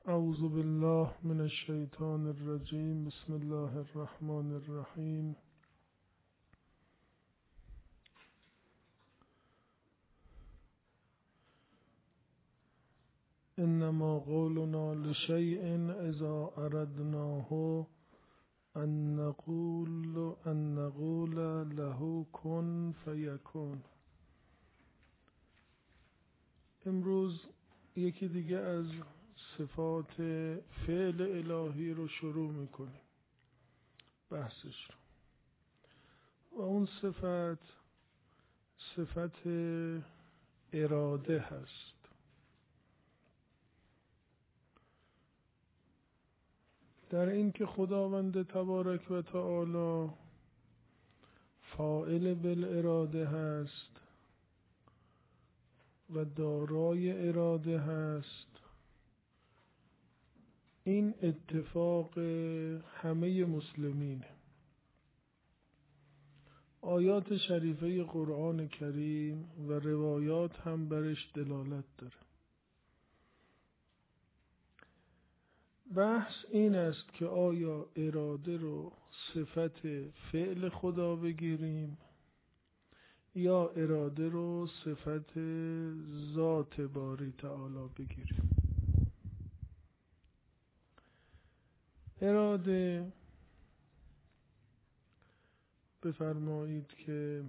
اعوذ بالله من الشیطان الرجیم. بسم الله الرحمن الرحیم. انما قولنا لشیء اذا اردناه ان نقول له کن فیکون. امروز یکی دیگه از صفات فعل الهی رو شروع میکنیم بحثش رو، و اون صفت اراده هست. در این که خداوند تبارک و تعالی فاعل بالاراده هست و دارای اراده هست، این اتفاق همه مسلمینه. آیات شریفه قرآن کریم و روایات هم برش دلالت داره. بحث این است که آیا اراده رو صفت فعل خدا بگیریم یا اراده رو صفت ذات باری تعالی بگیریم. اراده بفرمایید که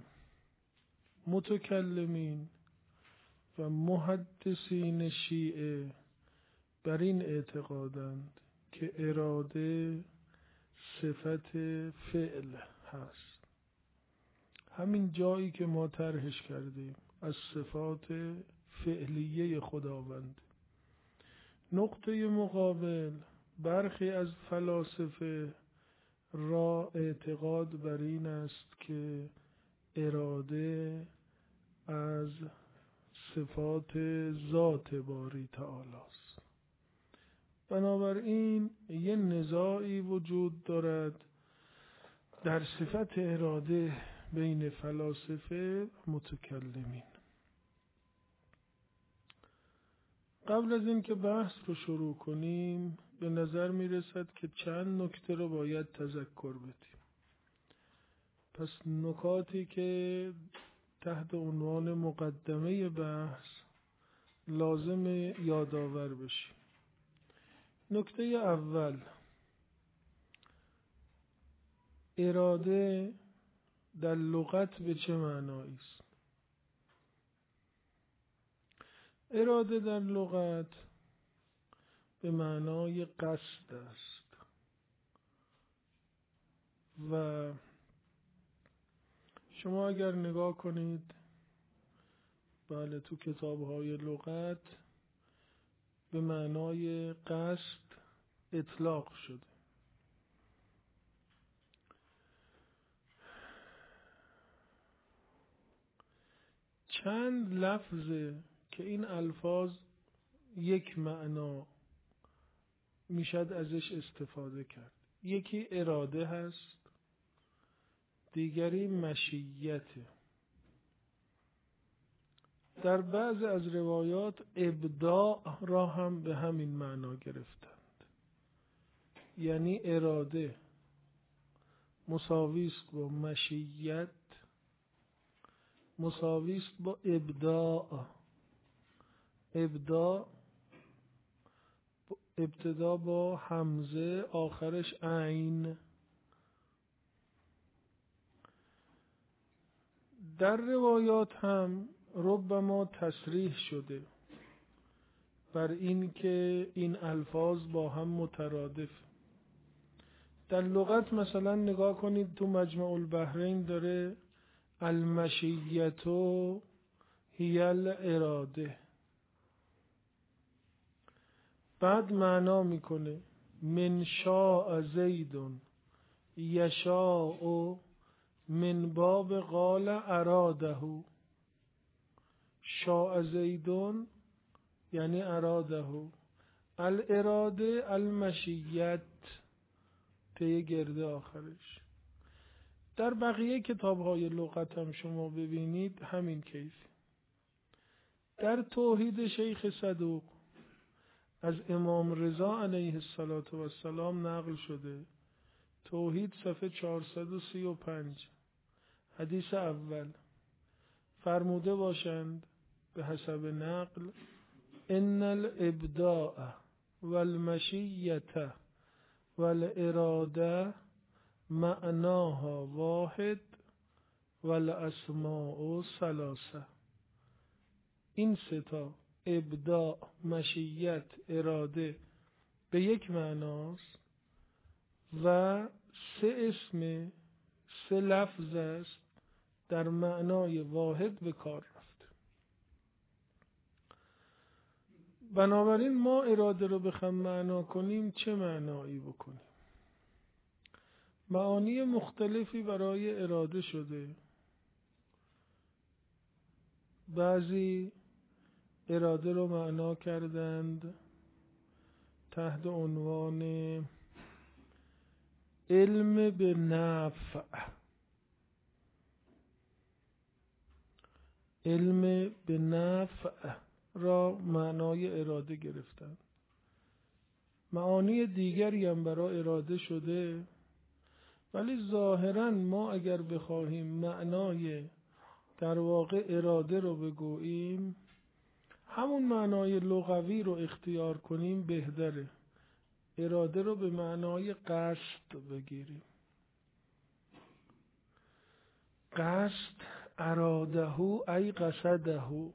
متکلمین و محدثین شیعه بر این اعتقادند که اراده صفت فعل هست. همین جایی که ما طرحش کردیم از صفات فعلیه خداوند. نقطه مقابل برخی از فلاسفه را اعتقاد بر این است که اراده از صفات ذات باری تعالی است. بنابراین یه نزاعی وجود دارد در صفت اراده بین فلاسفه و متکلمین. قبل از این که بحث رو شروع کنیم به نظر می رسد که چند نکته رو باید تذکر بدیم. پس نکاتی که تحت عنوان مقدمه بحث لازم یادآور بشیم. نکته اول، اراده در لغت به چه معنایی است؟ اراده در لغت به معنای قصد است و شما اگر نگاه کنید بله تو کتاب‌های لغت به معنای قصد اطلاق شده. چند لفظه که این الفاظ یک معنا میشد ازش استفاده کرد. یکی اراده هست، دیگری مشیته. در بعض از روایات ابداع را هم به همین معنا گرفتند، یعنی اراده مساوی است با مشیت مساوی است با ابداع. ابداع ابتدا با همزه آخرش عین. در روایات هم ربما تصریح شده بر این که این الفاظ با هم مترادف. در لغت مثلا نگاه کنید تو مجمع البحرین داره المشیتو هی الاراده، بعد معنا میکنه من شاء زیدون یشاء من باب قال اراده. شاء زیدون یعنی اراده، الاراده المشیت ته گرده آخرش. در بقیه کتاب‌های لغت هم شما ببینید همین کیف. در توحید شیخ صدوق از امام رضا علیه السلام نقل شده. توحید صفحه 435 حدیث اول فرموده باشند به حسب نقل: ان الابداع والمشیة والاراده معناها واحد والاسماء ثلاثه. این ستا ابداع، مشیت، اراده به یک معناست و سه اسم، سه لفظ است در معنای واحد به کار رفته. بنابراین ما اراده رو بخوایم معنا کنیم چه معنایی بکنیم؟ معانی مختلفی برای اراده شده. بعضی اراده رو معنا کردند تحت عنوان علم به نفع. علم به نفع را معنای اراده گرفتند. معانی دیگری هم برای اراده شده، ولی ظاهراً ما اگر بخواهیم معنای در واقع اراده رو بگوییم، همون معنای لغوی رو اختیار کنیم بهتره. اراده رو به معنای قصد بگیریم. قصد، اراده ای قصده.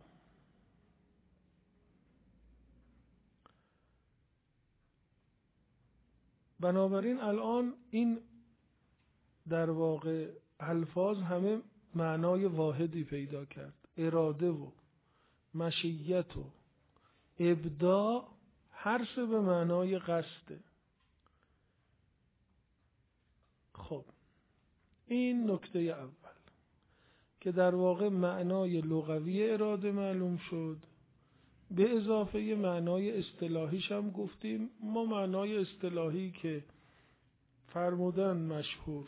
بنابراین الان این در واقع الفاظ همه معنای واحدی پیدا کرد. اراده و مشیت و ابداع هر سه به معنای قصده. خب این نکته اول که در واقع معنای لغوی اراده معلوم شد. به اضافه معنای اصطلاحیش هم گفتیم. ما معنای اصطلاحی که فرمودن مشهور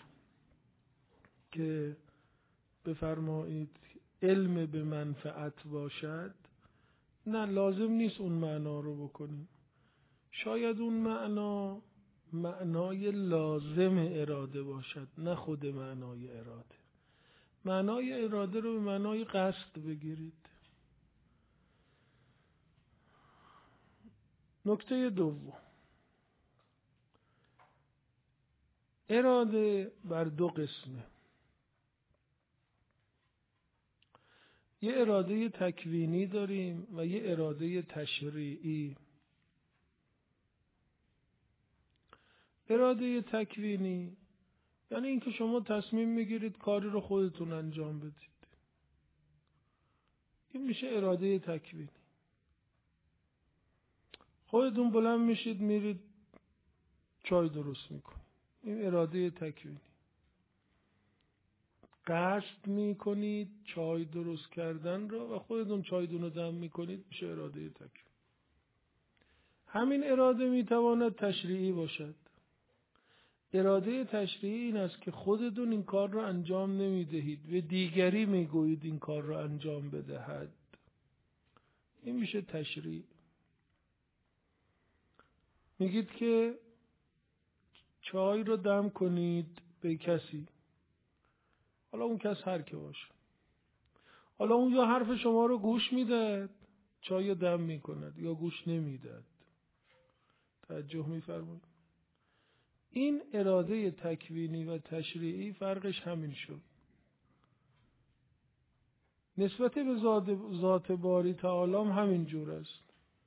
که بفرمایید علم به منفعت باشد، نه لازم نیست اون معنا رو بکنیم. شاید اون معنای لازم اراده باشد، نه خود معنای اراده. معنای اراده رو به معنای قصد بگیرید. نکته دوم، اراده بر دو قسمه. یه اراده تکوینی داریم و یه اراده تشریعی. اراده تکوینی یعنی اینکه شما تصمیم میگیرید کاری رو خودتون انجام بدید. این میشه اراده تکوینی. خودتون بلند میشید میرید چای درست میکنید. این اراده تکوینی. قصد میکنید چای درست کردن رو و خودتون چایدون رو دم میکنید، میشه اراده تکوینی. همین اراده میتواند تشریعی باشد. اراده تشریعی این است که خودتون این کار رو انجام نمیدهید و دیگری میگویید این کار رو انجام بدهد. این میشه تشریع. میگید که چای رو دم کنید به کسی، حالا اون کس هر که باشه، حالا اون یا حرف شما رو گوش میدهد چای رو دم میکند یا گوش نمیدهد. توجه میفرمایید؟ این اراده تکوینی و تشریعی فرقش همین شد. نسبت به ذات باری تعالی هم همین جور است.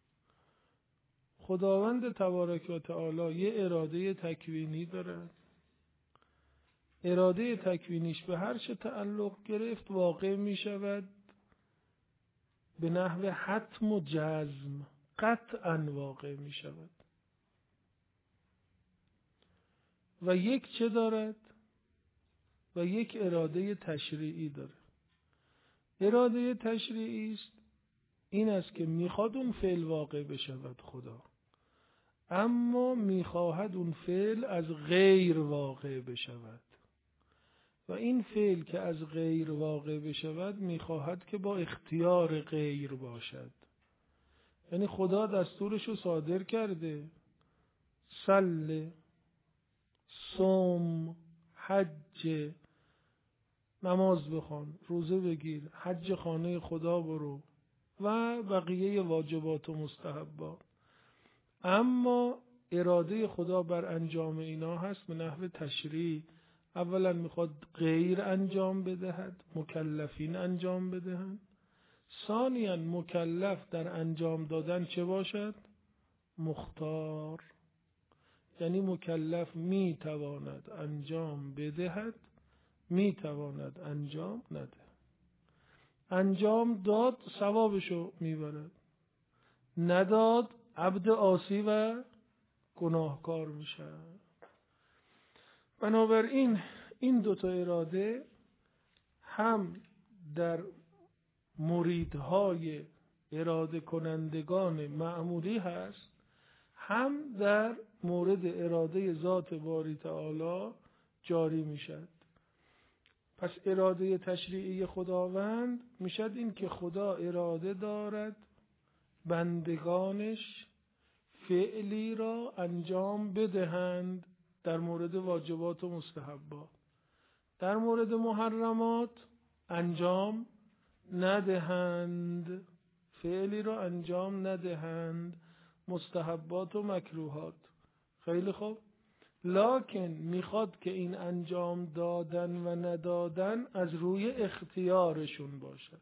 خداوند تبارک و تعالی یه اراده تکوینی دارد. اراده تکوینیش به هر چه تعلق گرفت واقع می شود به نحو حتم و جزم، قطعا واقع می شود. و یک چه دارد؟ و یک اراده تشریعی داره. اراده تشریعی است این است که میخواد اون فعل واقع بشود خدا، اما میخواهد اون فعل از غیر واقع بشود و این فعل که از غیر واقع بشود میخواهد که با اختیار غیر باشد یعنی خدا دستورشو صادر کرده، صل، صوم، حج، نماز بخوان، روزه بگیر، حج خانه خدا برو و بقیه واجبات و مستحبات. اما اراده خدا بر انجام اینا هست به نحو تشریع. اولا میخواد غیر انجام بدهد، مکلفین انجام بدهند. ثانیاً مکلف در انجام دادن چه باشد؟ مختار، یعنی مکلف میتواند انجام بدهد، میتواند انجام نده. انجام داد ثوابشو میبرد، نداد عبد عاصی و گناهکار میشه. بنابراین این دوتا اراده هم در مریدهای اراده کنندگان معمولی هست، هم در مورد اراده ذات باری تعالی جاری میشد. پس اراده تشریعی خداوند میشد این که خدا اراده دارد بندگانش فعلی را انجام بدهند در مورد واجبات و مستحبات، در مورد محرمات انجام ندهند، فعلی را انجام ندهند، مستحبات و مکروهات. خیلی خوب، لکن میخواد که این انجام دادن و ندادن از روی اختیارشون باشد.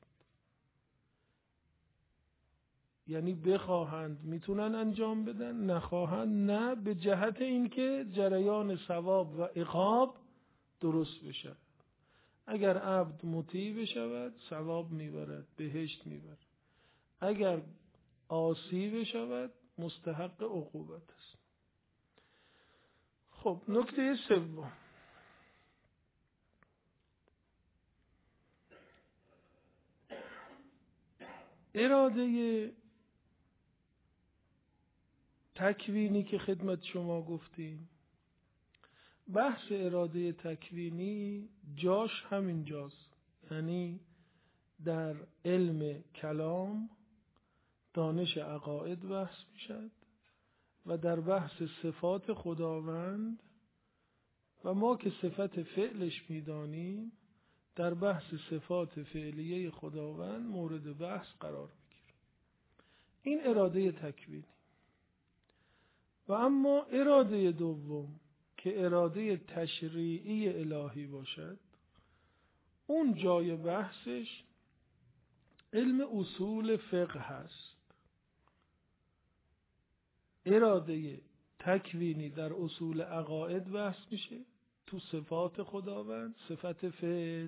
یعنی بخواهند میتونن انجام بدن، نخواهند نه، به جهت اینکه جریان ثواب و عقاب درست بشه. اگر عبد مطیع بشود ثواب میبرد، بهشت میبرد. اگر عاصی بشود مستحق عقوبت است. خب نکته سوم، اراده تکوینی که خدمت شما گفتیم. بحث اراده تکوینی جاش همین جاست، یعنی در علم کلام، دانش عقاید بحث میشد و در بحث صفات خداوند و ما که صفت فعلش میدانیم در بحث صفات فعلیه خداوند مورد بحث قرار میگیره. این اراده تکوینی. و اما اراده دوم که اراده تشریعی الهی باشد، اون جای بحثش علم اصول فقه هست. اراده تکوینی در اصول عقاید بحث میشه، تو صفات خداوند، صفت فعل.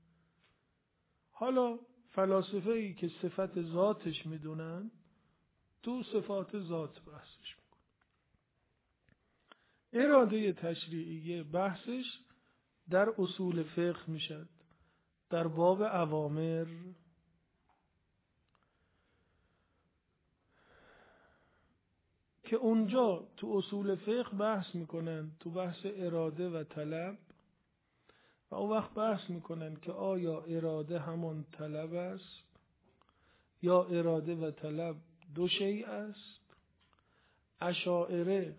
حالا فلاسفه‌ای که صفت ذاتش میدونن تو صفات ذات بحثش میکنن. اراده تشریعی بحثش در اصول فقه میشد، در باب اوامر. که اونجا تو اصول فقه بحث میکنن تو بحث اراده و طلب و اون وقت بحث میکنن که آیا اراده همان طلب است یا اراده و طلب دو شیء است. اشاعره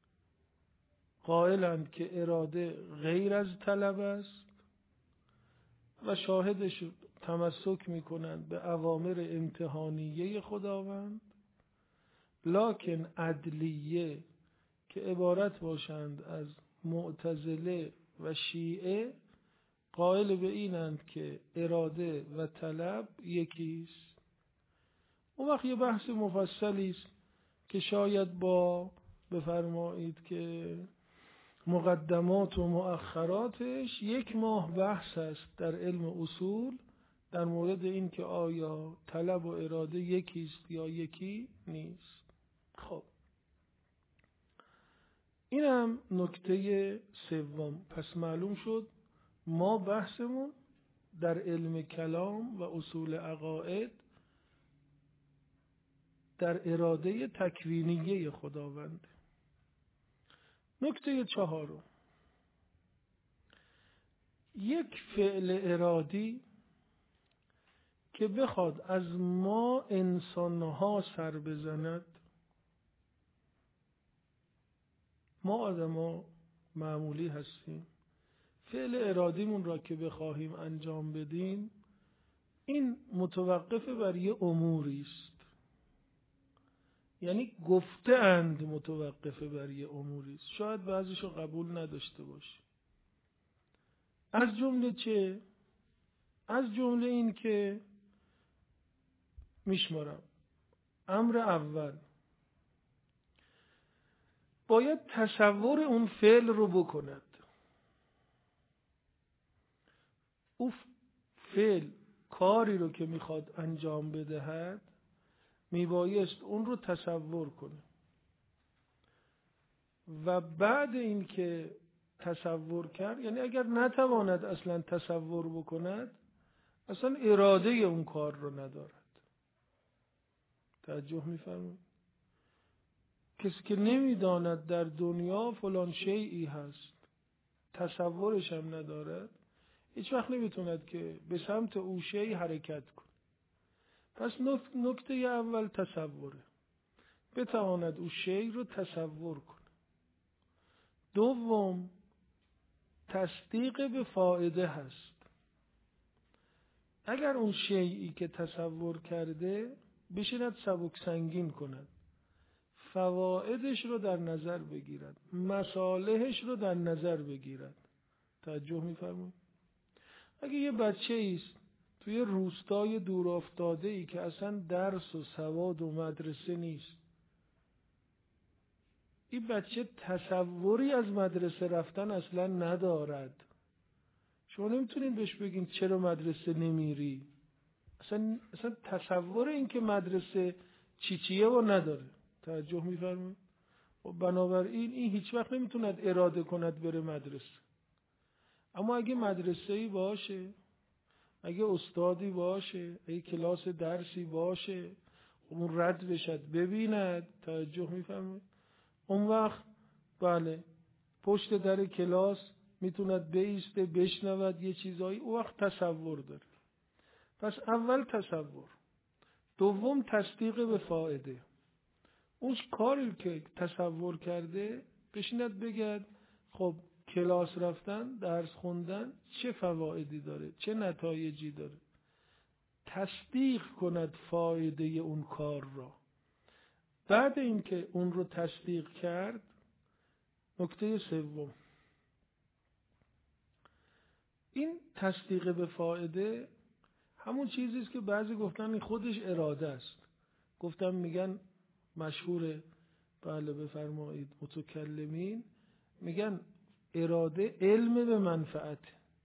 قائلند که اراده غیر از طلب است و شاهدش تمسک میکنند به اوامر امتحانیه خداوند. لکن عدلیه که عبارت باشند از معتزله و شیعه قائل به اینند که اراده و طلب یکیست. اون وقت یه بحث مفصلی است که شاید با بفرمایید که مقدمات و مؤخراتش 1 ماه بحث است در علم اصول در مورد این که آیا طلب و اراده یکیست یا یکی نیست. خب اینم نکته سوم. پس معلوم شد ما بحثمون در علم کلام و اصول عقاید در اراده تکوینیه خداوند. نکته 4، یک فعل ارادی که بخواد از ما انسانها سر بزند. ما آدم‌ها معمولی هستیم، فعل ارادیمون را که بخواهیم انجام بدیم این متوقف بر یه اموری است. یعنی گفته اند متوقف بر یه اموری است، شاید بعضیشو قبول نداشته باشی. از جمله چه؟ از جمله این که میشمارم امر اول باید تصور اون فعل رو بکند. اون فعل کاری رو که میخواد انجام بدهد میبایست اون رو تصور کنه و بعد این که تصور کرد، یعنی اگر نتواند اصلا تصور بکند اصلا اراده اون کار رو ندارد. توجه میفرمایید؟ کسی که نمیداند در دنیا فلان شیئی هست، تصورش هم ندارد، هیچ وقت نمیتوند که به سمت او شیء حرکت کنه. پس نکته اول تصوره، بتواند او شیء رو تصور کنه. دوم تصدیق به فائده هست. اگر اون شیئی که تصور کرده بشیند سبک سنگین کند، فوائدش رو در نظر بگیرد، مصالحش رو در نظر بگیرد. توجه می‌فرمایید؟ اگه یه بچه‌ای است توی روستای دورافتاده‌ای که اصلا درس و سواد و مدرسه نیست، این بچه تصوری از مدرسه رفتن اصلا ندارد. شما نمیتونین بهش بگین چرا مدرسه نمیری، اصلا تصور این که مدرسه چیه و نداره. توجه می‌فرمایید؟ و بنابراین این هیچ وقت نمیتوند اراده کند بره مدرسه. اما اگه مدرسه‌ای باشه، اگه استادی باشه، اگه کلاس درسی باشه، اون رد بشد ببیند، توجه می‌فرمایید؟ اون وقت بله پشت در کلاس میتوند بایسته بشنود یه چیزایی، اون وقت تصور داره. پس اول تصور، دوم تصدیق به فائده. اون کاری که تصور کرده بشیند بگرد خب کلاس رفتن، درس خوندن چه فوایدی داره، چه نتایجی داره، تصدیق کند فایده اون کار را. بعد اینکه اون رو تصدیق کرد، نکته سوم، این تصدیق به فایده همون چیزی است که بعضی گفتن این خودش اراده است. گفتم میگن مشهور، بله بفرمایید، متکلمین میگن اراده علم به منفعت.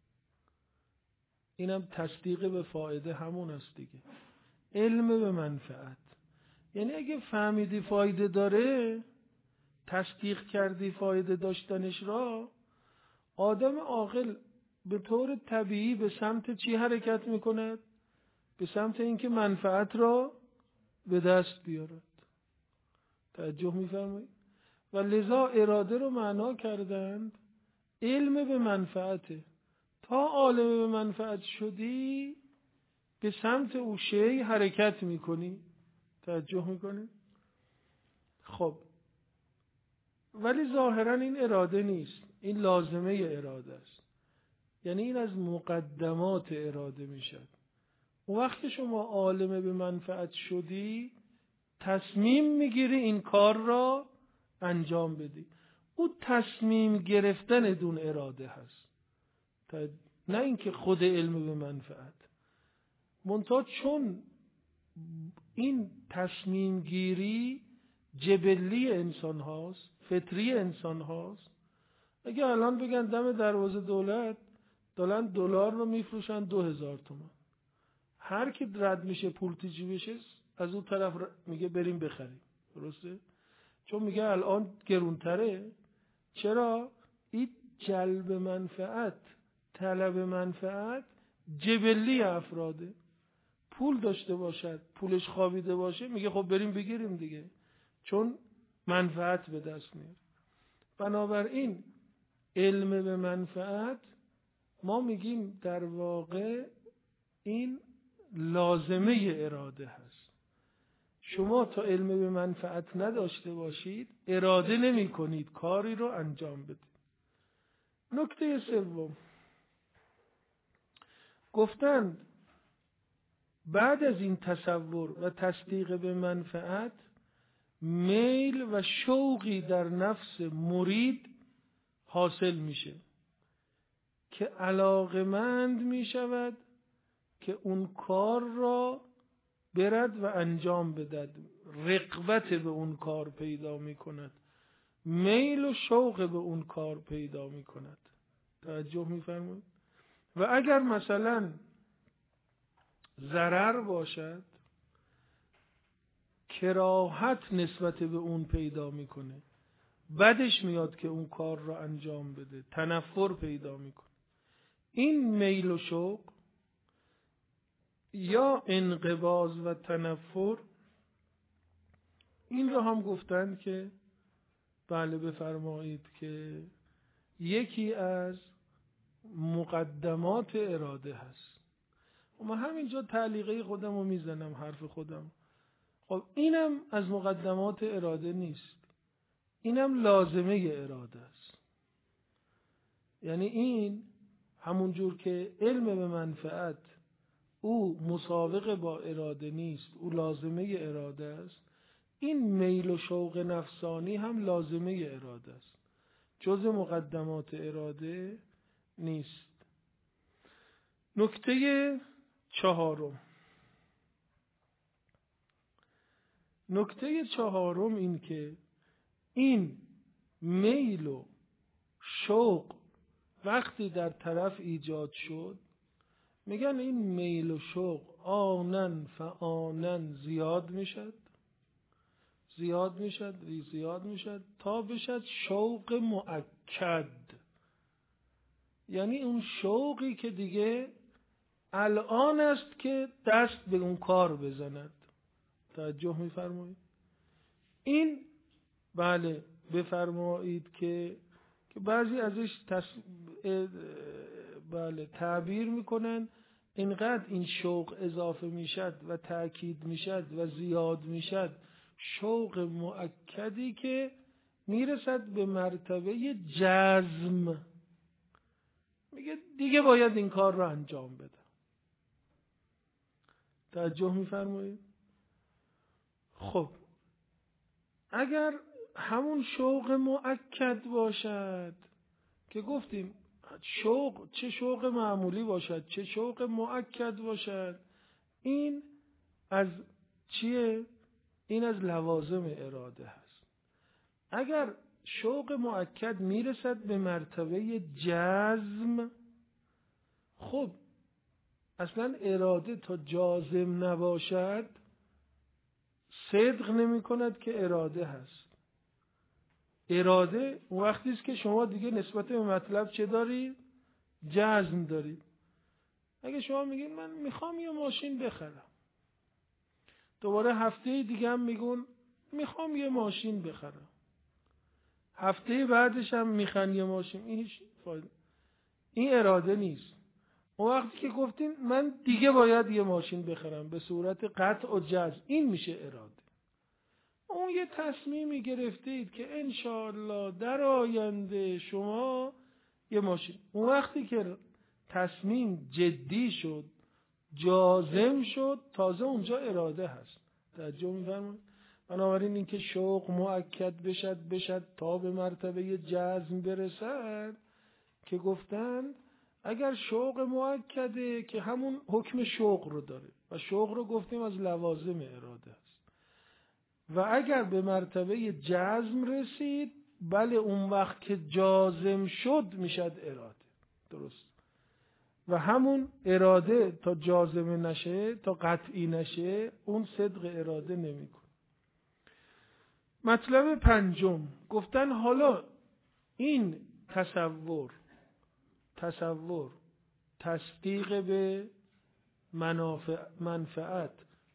اینم تصدیق به فایده همون است دیگه، علم به منفعت. یعنی اگه فهمیدی فایده داره، تصدیق کردی فایده داشتنش را، آدم عاقل به طور طبیعی به سمت چی حرکت میکند؟ به سمت اینکه منفعت را به دست بیارد. توجه میفرمایید؟ و لذا اراده رو معنا کردند علم به منفعته. تا عالم به منفعت شدی به سمت او شیء حرکت میکنی. توجه میکنی؟ خب ولی ظاهرا این اراده نیست، این لازمه اراده است. یعنی این از مقدمات اراده میشد. اون وقت که شما عالم به منفعت شدی تصمیم میگیری این کار را انجام بدی. او تصمیم گرفتن دون اراده هست، نه اینکه خود علم به منفعت. منتها چون این تصمیم گیری جبلی انسان هاست، فطری انسان هاست، اگه الان بگن دم دروازه دولت دارن دلار رو میفروشن 2000 تومان، هر کی رد میشه پول تو جیبشه از اون طرف میگه بریم بخریم. درسته؟ چون میگه الان گرونتره. چرا؟ این جلب منفعت، طلب منفعت جبلی افراده. پول داشته باشد، پولش خوابیده باشه، میگه خب بریم بگیریم دیگه، چون منفعت به دست میاره. بنابراین علم به منفعت ما میگیم در واقع این لازمه اراده هست. شما تا علم به منفعت نداشته باشید اراده نمی کنید کاری رو انجام بدید. نکته سوم، گفتند بعد از این تصور و تصدیق به منفعت میل و شوقی در نفس مرید حاصل میشه که علاقمند میشود که اون کار را برد و انجام بدهد، رغبت به اون کار پیدا میکند، میل و شوق به اون کار پیدا میکند. توجه میفرمایید؟ و اگر مثلا ضرر باشد کراهت نسبت به اون پیدا میکنه، بدش میاد که اون کار را انجام بده، تنفر پیدا میکنه. این میل و شوق یا انقباض و تنفر، این را هم گفتند که بله بفرمایید که یکی از مقدمات اراده هست. من همینجا تعلیقه خودم رو میزنم، حرف خودم. خب اینم از مقدمات اراده نیست، اینم لازمه اراده است. یعنی این همون جور که علم به منفعت او مسابقه با اراده نیست، او لازمه اراده است، این میل و شوق نفسانی هم لازمه اراده است، جز مقدمات اراده نیست. نکته چهارم این که این میل و شوق وقتی در طرف ایجاد شد، میگن این میل و شوق آنن فآنن زیاد میشد تا بشد شوق مؤکد. یعنی اون شوقی که دیگه الان است که دست به اون کار بزند. توجه میفرمایید؟ این بله بفرمایید که بعضی ازش تعبیر میکنن اینقدر این شوق اضافه میشد و تأکید میشد و زیاد میشد، شوق مؤکدی که میرسد به مرتبه جزم، میگه دیگه باید این کار رو انجام بده. توجه میفرمایید؟ خب اگر همون شوق مؤکد باشد که گفتیم شوق، چه شوق معمولی باشد چه شوق مؤکد باشد، این از چیه؟ این از لوازم اراده هست. اگر شوق مؤکد میرسد به مرتبه جزم، خب اصلا اراده تا جازم نباشد صدق نمی کند که اراده هست. اراده وقتی است که شما دیگه نسبت به مطلب چه دارید؟ جزم دارید. اگه شما میگین من میخوام یه ماشین بخرم، دوباره هفته دیگه هم میگون میخوام یه ماشین بخرم، هفته بعدش هم میخوان یه ماشین، این هیچ فایده، این اراده نیست. اون وقتی که گفتین من دیگه باید یه ماشین بخرم به صورت قطع و جزم، این میشه اراده. اون یه تصمیمی گرفتید که انشاءالله در آینده شما یه ماشین، اون وقتی که تصمیم جدی شد جازم شد تازه اونجا اراده هست. توجه می‌فرمایید؟ بنابراین اینکه شوق مؤکد بشد تا به مرتبه جزم برسد که گفتن اگر شوق مؤکده که همون حکم شوق رو داره و شوق رو گفتیم از لوازم اراده است، و اگر به مرتبه جزم رسید بله اون وقت که جازم شد میشد اراده. درست. و همون اراده تا جازمه نشه، تا قطعی نشه، اون صدق اراده نمیکنه. مطلب پنجم گفتن حالا این تصور تصدیق به منفعت،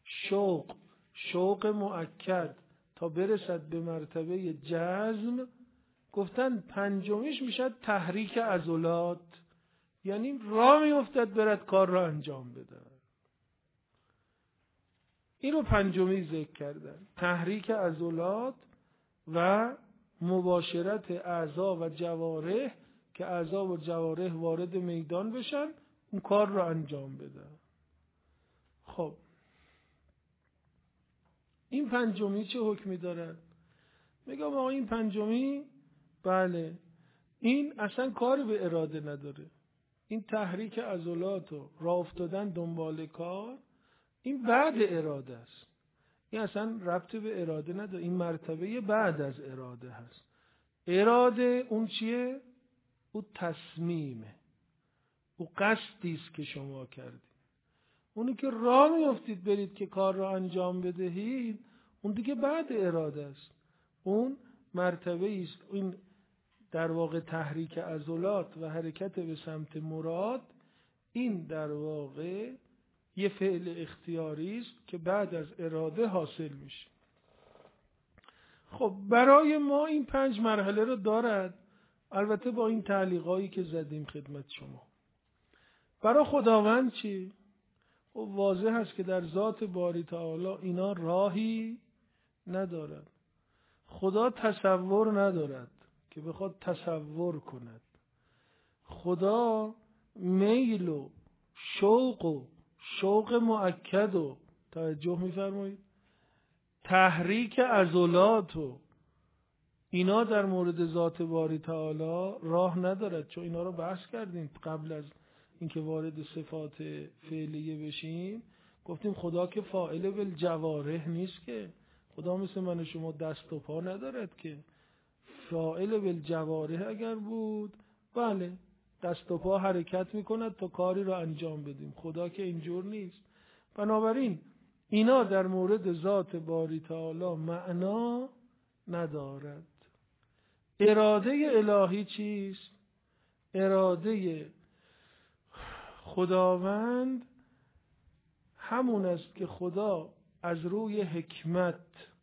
شوق مؤکد تا برسد به مرتبه جزم، گفتن پنجمیش میشد تحریک عضلات، یعنی راه میافتد برد کار را انجام بده. این رو پنجمی ذکر کردن، تحریک عضلات و مباشرت اعضا و جوارح که اعضا و جوارح وارد میدان بشن اون کار رو انجام بدن. خب این پنجمی چه حکمی دارد؟ میگم آقا این پنجمی بله این اصلا کاری به اراده نداره، این تحریک عضلات و راه افتادن دنبال کار این بعد اراده است، این اصلا ربطی به اراده نداره، این مرتبه بعد از اراده هست. اراده اون چیه؟ اون تصمیمه، اون قصدی است که شما کردید. اونی که راه میافتید برید که کار را انجام بدهید اون دیگه بعد اراده است، اون مرتبه است. این در واقع تحریک عضلات و حرکت به سمت مراد این در واقع یه فعل اختیاری است که بعد از اراده حاصل میشه. خب برای ما این 5 مرحله رو دارد، البته با این تعلیقایی که زدیم خدمت شما. برای خداوند چی؟ خب واضح است که در ذات باری تعالی اینا راهی ندارد. خدا تصور ندارد که بخواد تصور کند. خدا میل و شوق مؤکد و توجه می‌فرمایید تحریک عضلات و اینا در مورد ذات باری تعالی راه ندارد، چون اینا رو بحث کردیم قبل از اینکه وارد صفات فعلیه بشیم. گفتیم خدا که فاعل بالجوارح نیست، که خدا مثل من و شما دست و پا ندارد، که فاعل بالجوارح اگر بود بله دست و پا حرکت میکند تا کاری رو انجام بدیم. خدا که اینجور نیست. بنابراین اینا در مورد ذات باری تعالی معنا ندارد. اراده الهی چیست؟ اراده خداوند همون است که خدا از روی حکمت